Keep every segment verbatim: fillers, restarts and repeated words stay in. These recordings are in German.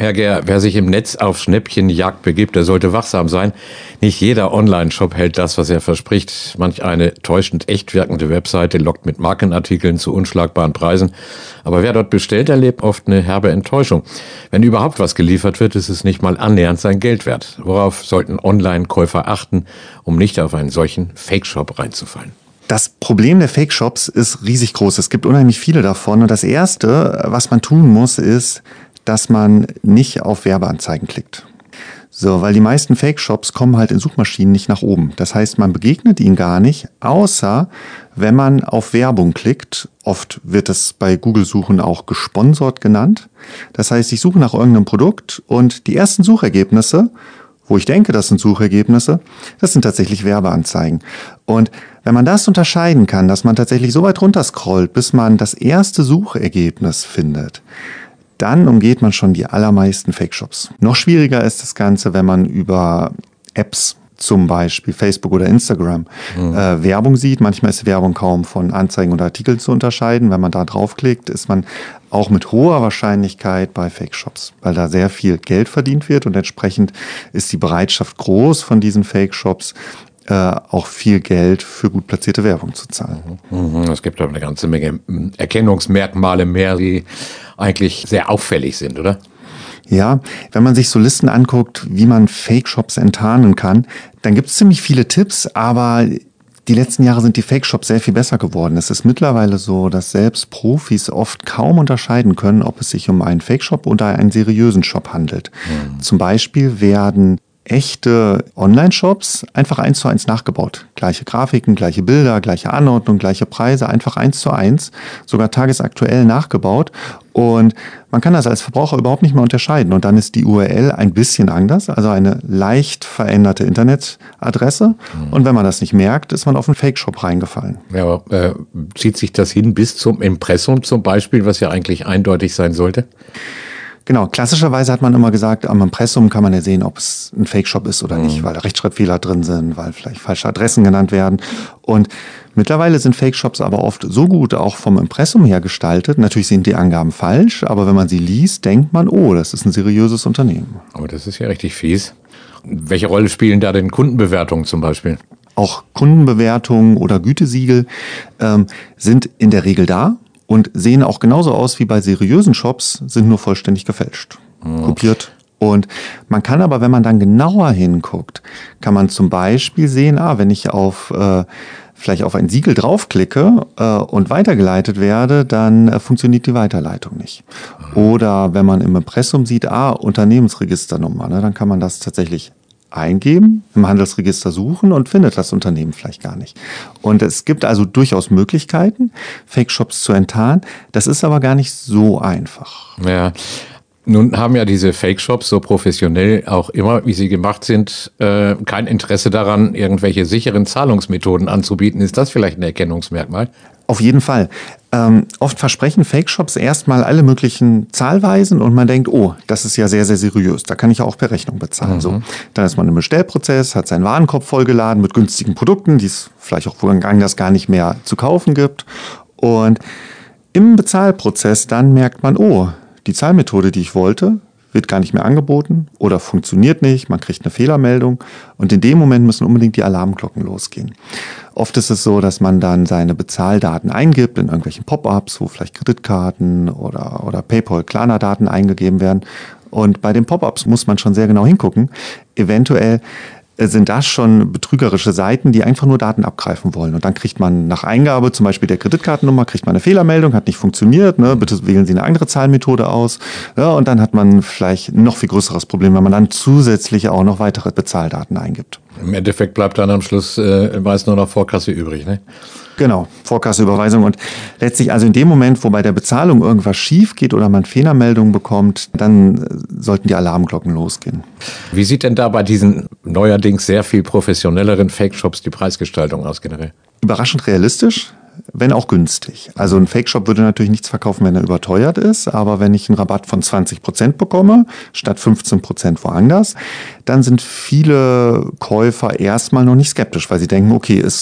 Herr Gehr, wer sich im Netz auf Schnäppchenjagd begibt, der sollte wachsam sein. Nicht jeder Online-Shop hält das, was er verspricht. Manch eine täuschend echt wirkende Webseite lockt mit Markenartikeln zu unschlagbaren Preisen. Aber wer dort bestellt, erlebt oft eine herbe Enttäuschung. Wenn überhaupt was geliefert wird, ist es nicht mal annähernd sein Geld wert. Worauf sollten Online-Käufer achten, um nicht auf einen solchen Fake-Shop reinzufallen? Das Problem der Fake-Shops ist riesig groß. Es gibt unheimlich viele davon. Und das Erste, was man tun muss, ist, dass man nicht auf Werbeanzeigen klickt. So, weil die meisten Fake-Shops kommen halt in Suchmaschinen nicht nach oben. Das heißt, man begegnet ihnen gar nicht, außer wenn man auf Werbung klickt. Oft wird es bei Google-Suchen auch gesponsert genannt. Das heißt, ich suche nach irgendeinem Produkt und die ersten Suchergebnisse, wo ich denke, das sind Suchergebnisse, das sind tatsächlich Werbeanzeigen. Und wenn man das unterscheiden kann, dass man tatsächlich so weit runterscrollt, bis man das erste Suchergebnis findet, dann umgeht man schon die allermeisten Fake-Shops. Noch schwieriger ist das Ganze, wenn man über Apps, zum Beispiel Facebook oder Instagram, mhm. äh, Werbung sieht. Manchmal ist Werbung kaum von Anzeigen oder Artikeln zu unterscheiden. Wenn man da draufklickt, ist man auch mit hoher Wahrscheinlichkeit bei Fake-Shops, weil da sehr viel Geld verdient wird und entsprechend ist die Bereitschaft groß von diesen Fake-Shops, äh, auch viel Geld für gut platzierte Werbung zu zahlen. Mhm. Es gibt aber eine ganze Menge Erkennungsmerkmale mehr, die eigentlich sehr auffällig sind, oder? Ja, wenn man sich so Listen anguckt, wie man Fake-Shops enttarnen kann, dann gibt es ziemlich viele Tipps, aber die letzten Jahre sind die Fake-Shops sehr viel besser geworden. Es ist mittlerweile so, dass selbst Profis oft kaum unterscheiden können, ob es sich um einen Fake-Shop oder einen seriösen Shop handelt. Mhm. Zum Beispiel werden echte Online-Shops einfach eins zu eins nachgebaut. Gleiche Grafiken, gleiche Bilder, gleiche Anordnung, gleiche Preise, einfach eins zu eins, sogar tagesaktuell nachgebaut. Und man kann das als Verbraucher überhaupt nicht mehr unterscheiden. Und dann ist die U R L ein bisschen anders, also eine leicht veränderte Internetadresse. Mhm. Und wenn man das nicht merkt, ist man auf einen Fake-Shop reingefallen. Ja, aber äh, zieht sich das hin bis zum Impressum zum Beispiel, was ja eigentlich eindeutig sein sollte? Genau, klassischerweise hat man immer gesagt, am Impressum kann man ja sehen, ob es ein Fake-Shop ist oder nicht, weil da Rechtschreibfehler drin sind, weil vielleicht falsche Adressen genannt werden. Und mittlerweile sind Fake-Shops aber oft so gut auch vom Impressum her gestaltet. Natürlich sind die Angaben falsch, aber wenn man sie liest, denkt man, oh, das ist ein seriöses Unternehmen. Aber das ist ja richtig fies. Welche Rolle spielen da denn Kundenbewertungen zum Beispiel? Auch Kundenbewertungen oder Gütesiegel ähm, sind in der Regel da. Und sehen auch genauso aus wie bei seriösen Shops, sind nur vollständig gefälscht, mhm. kopiert. Und man kann aber, wenn man dann genauer hinguckt, kann man zum Beispiel sehen, ah, wenn ich auf äh, vielleicht auf ein Siegel draufklicke äh, und weitergeleitet werde, dann äh, funktioniert die Weiterleitung nicht. Mhm. Oder wenn man im Impressum sieht, ah, Unternehmensregisternummer, ne, dann kann man das tatsächlich eingeben, im Handelsregister suchen und findet das Unternehmen vielleicht gar nicht. Und es gibt also durchaus Möglichkeiten, Fake-Shops zu enttarnen. Das ist aber gar nicht so einfach. Ja, nun haben ja diese Fake-Shops so professionell auch immer, wie sie gemacht sind, äh, kein Interesse daran, irgendwelche sicheren Zahlungsmethoden anzubieten. Ist das vielleicht ein Erkennungsmerkmal? Auf jeden Fall. Ähm, oft versprechen Fake-Shops erstmal alle möglichen Zahlweisen und man denkt, oh, das ist ja sehr, sehr seriös. Da kann ich ja auch per Rechnung bezahlen. Mhm. So, dann ist man im Bestellprozess, hat seinen Warenkorb vollgeladen mit günstigen Produkten, die es vielleicht auch woanders gar nicht mehr zu kaufen gibt. Und im Bezahlprozess dann merkt man, oh, die Zahlmethode, die ich wollte, wird gar nicht mehr angeboten oder funktioniert nicht, man kriegt eine Fehlermeldung und in dem Moment müssen unbedingt die Alarmglocken losgehen. Oft ist es so, dass man dann seine Bezahldaten eingibt in irgendwelchen Pop-ups, wo vielleicht Kreditkarten oder, oder PayPal-Klarna-Daten eingegeben werden. Und bei den Pop-ups muss man schon sehr genau hingucken. Eventuell sind das schon betrügerische Seiten, die einfach nur Daten abgreifen wollen. Und dann kriegt man nach Eingabe zum Beispiel der Kreditkartennummer, kriegt man eine Fehlermeldung, hat nicht funktioniert, ne? Bitte wählen Sie eine andere Zahlmethode aus. Ja, und dann hat man vielleicht ein noch viel größeres Problem, wenn man dann zusätzlich auch noch weitere Bezahldaten eingibt. Im Endeffekt bleibt dann am Schluss äh, meist nur noch Vorkasse übrig, ne? Genau, Vorkasseüberweisung. Und letztlich also in dem Moment, wo bei der Bezahlung irgendwas schief geht oder man Fehlermeldungen bekommt, dann sollten die Alarmglocken losgehen. Wie sieht denn da bei diesen neuerdings sehr viel professionelleren Fake-Shops die Preisgestaltung aus generell? Überraschend realistisch, wenn auch günstig. Also ein Fake-Shop würde natürlich nichts verkaufen, wenn er überteuert ist, aber wenn ich einen Rabatt von zwanzig Prozent bekomme, statt fünfzehn Prozent woanders, dann sind viele Käufer erstmal noch nicht skeptisch, weil sie denken, okay, es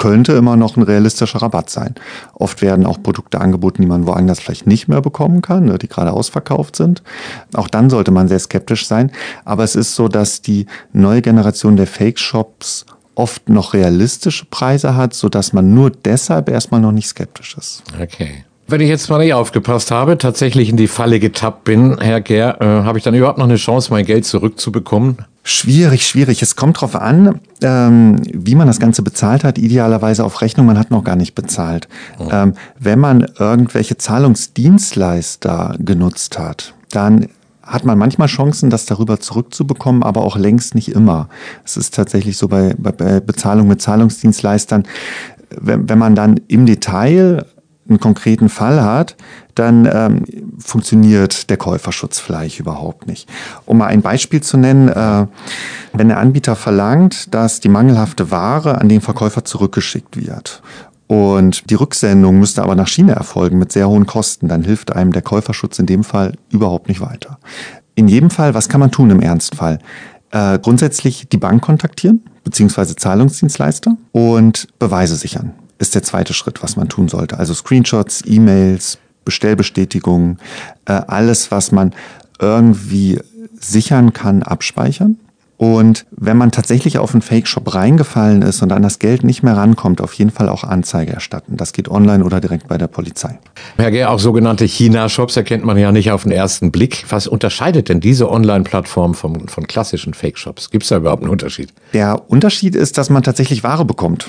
könnte immer noch ein realistischer Rabatt sein. Oft werden auch Produkte angeboten, die man woanders vielleicht nicht mehr bekommen kann, ne, die gerade ausverkauft sind. Auch dann sollte man sehr skeptisch sein. Aber es ist so, dass die neue Generation der Fake-Shops oft noch realistische Preise hat, sodass man nur deshalb erstmal noch nicht skeptisch ist. Okay. Wenn ich jetzt mal nicht aufgepasst habe, tatsächlich in die Falle getappt bin, Herr Gehr, äh, habe ich dann überhaupt noch eine Chance, mein Geld zurückzubekommen? Schwierig, schwierig. Es kommt drauf an, ähm, wie man das Ganze bezahlt hat. Idealerweise auf Rechnung, man hat noch gar nicht bezahlt. Oh. Ähm, wenn man irgendwelche Zahlungsdienstleister genutzt hat, dann hat man manchmal Chancen, das darüber zurückzubekommen, aber auch längst nicht immer. Es ist tatsächlich so bei, bei Bezahlung mit Zahlungsdienstleistern, wenn, wenn man dann im Detail einen konkreten Fall hat, dann ähm, funktioniert der Käuferschutz vielleicht überhaupt nicht. Um mal ein Beispiel zu nennen, äh, wenn der Anbieter verlangt, dass die mangelhafte Ware an den Verkäufer zurückgeschickt wird und die Rücksendung müsste aber nach China erfolgen mit sehr hohen Kosten, dann hilft einem der Käuferschutz in dem Fall überhaupt nicht weiter. In jedem Fall, was kann man tun im Ernstfall? Äh, grundsätzlich die Bank kontaktieren, beziehungsweise Zahlungsdienstleister und Beweise sichern. Ist der zweite Schritt, was man tun sollte. Also Screenshots, E-Mails, Bestellbestätigungen, äh, alles, was man irgendwie sichern kann, abspeichern. Und wenn man tatsächlich auf einen Fake-Shop reingefallen ist und an das Geld nicht mehr rankommt, auf jeden Fall auch Anzeige erstatten. Das geht online oder direkt bei der Polizei. Herr Gehr, auch sogenannte China-Shops erkennt man ja nicht auf den ersten Blick. Was unterscheidet denn diese Online-Plattform von, von klassischen Fake-Shops? Gibt es da überhaupt einen Unterschied? Der Unterschied ist, dass man tatsächlich Ware bekommt.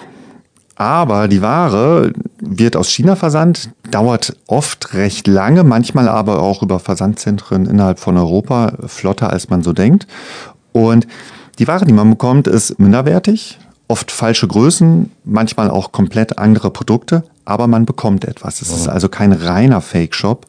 Aber die Ware wird aus China versandt, dauert oft recht lange, manchmal aber auch über Versandzentren innerhalb von Europa, flotter als man so denkt. Und die Ware, die man bekommt, ist minderwertig, oft falsche Größen, manchmal auch komplett andere Produkte, aber man bekommt etwas. Es ist also kein reiner Fake-Shop.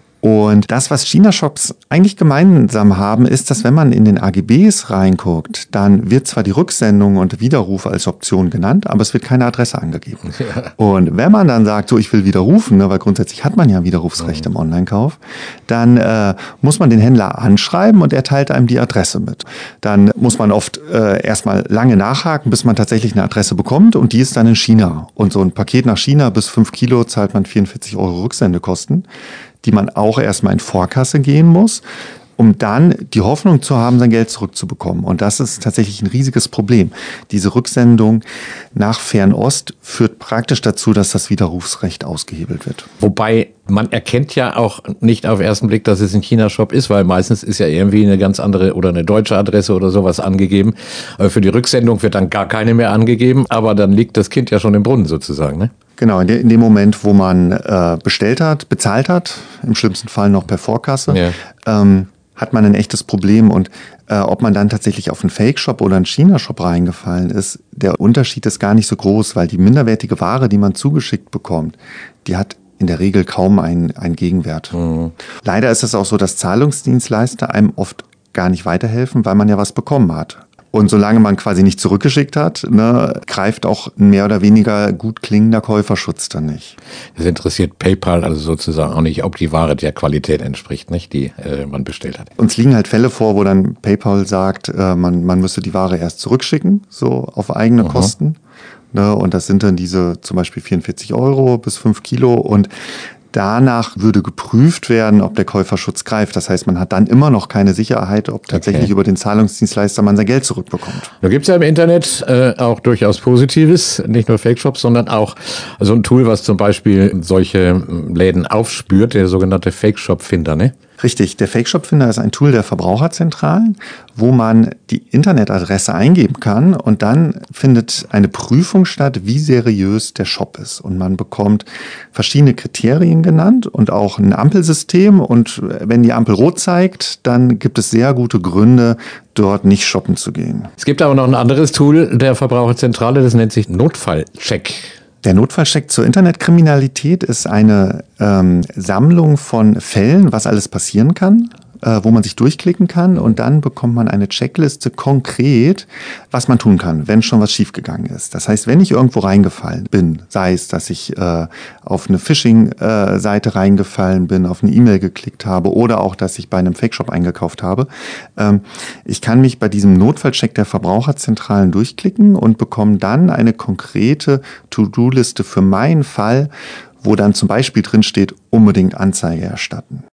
Und das, was China-Shops eigentlich gemeinsam haben, ist, dass wenn man in den A G Bs reinguckt, dann wird zwar die Rücksendung und Widerruf als Option genannt, aber es wird keine Adresse angegeben. Ja. Und wenn man dann sagt, so ich will widerrufen, ne, weil grundsätzlich hat man ja Widerrufsrecht mhm. im Online-Kauf, dann äh, muss man den Händler anschreiben und er teilt einem die Adresse mit. Dann muss man oft äh, erstmal lange nachhaken, bis man tatsächlich eine Adresse bekommt und die ist dann in China. Und so ein Paket nach China bis fünf Kilo zahlt man vierundvierzig Euro Rücksendekosten, die man auch erstmal in Vorkasse gehen muss, um dann die Hoffnung zu haben, sein Geld zurückzubekommen. Und das ist tatsächlich ein riesiges Problem. Diese Rücksendung nach Fernost führt praktisch dazu, dass das Widerrufsrecht ausgehebelt wird. Wobei man erkennt ja auch nicht auf den ersten Blick, dass es ein China-Shop ist, weil meistens ist ja irgendwie eine ganz andere oder eine deutsche Adresse oder sowas angegeben. Für die Rücksendung wird dann gar keine mehr angegeben, aber dann liegt das Kind ja schon im Brunnen sozusagen, ne? Genau, in, de, in dem Moment, wo man äh, bestellt hat, bezahlt hat, im schlimmsten Fall noch per Vorkasse, ja. ähm, hat man ein echtes Problem. Und äh, ob man dann tatsächlich auf einen Fake-Shop oder einen China-Shop reingefallen ist, der Unterschied ist gar nicht so groß, weil die minderwertige Ware, die man zugeschickt bekommt, die hat in der Regel kaum einen, einen Gegenwert. Mhm. Leider ist es auch so, dass Zahlungsdienstleister einem oft gar nicht weiterhelfen, weil man ja was bekommen hat. Und solange man quasi nicht zurückgeschickt hat, ne, greift auch ein mehr oder weniger gut klingender Käuferschutz dann nicht. Das interessiert PayPal also sozusagen auch nicht, ob die Ware der Qualität entspricht, nicht, die äh, man bestellt hat. Uns liegen halt Fälle vor, wo dann PayPal sagt, äh, man, man müsse die Ware erst zurückschicken, so auf eigene mhm. Kosten. Ne, und das sind dann diese zum Beispiel vierundvierzig Euro bis fünf Kilo und danach würde geprüft werden, ob der Käuferschutz greift. Das heißt, man hat dann immer noch keine Sicherheit, ob tatsächlich okay. über den Zahlungsdienstleister man sein Geld zurückbekommt. Da gibt es ja im Internet äh, auch durchaus Positives, nicht nur Fake-Shops, sondern auch so ein Tool, was zum Beispiel solche Läden aufspürt, der sogenannte Fake-Shop-Finder, ne? Richtig, der Fake-Shop-Finder ist ein Tool der Verbraucherzentralen, wo man die Internetadresse eingeben kann und dann findet eine Prüfung statt, wie seriös der Shop ist. Und man bekommt verschiedene Kriterien genannt und auch ein Ampelsystem. Und wenn die Ampel rot zeigt, dann gibt es sehr gute Gründe, dort nicht shoppen zu gehen. Es gibt aber noch ein anderes Tool der Verbraucherzentrale, das nennt sich Notfallcheck. Der Notfallcheck zur Internetkriminalität ist eine ähm, Sammlung von Fällen, was alles passieren kann, äh, wo man sich durchklicken kann und dann bekommt man eine Checkliste konkret, was man tun kann, wenn schon was schiefgegangen ist. Das heißt, wenn ich irgendwo reingefallen bin, sei es, dass ich äh, auf eine Phishing-Seite reingefallen bin, auf eine E-Mail geklickt habe oder auch, dass ich bei einem Fake-Shop eingekauft habe, ähm, ich kann mich bei diesem Notfallcheck der Verbraucherzentralen durchklicken und bekomme dann eine konkrete To-Do-Liste für meinen Fall, wo dann zum Beispiel drin steht, unbedingt Anzeige erstatten.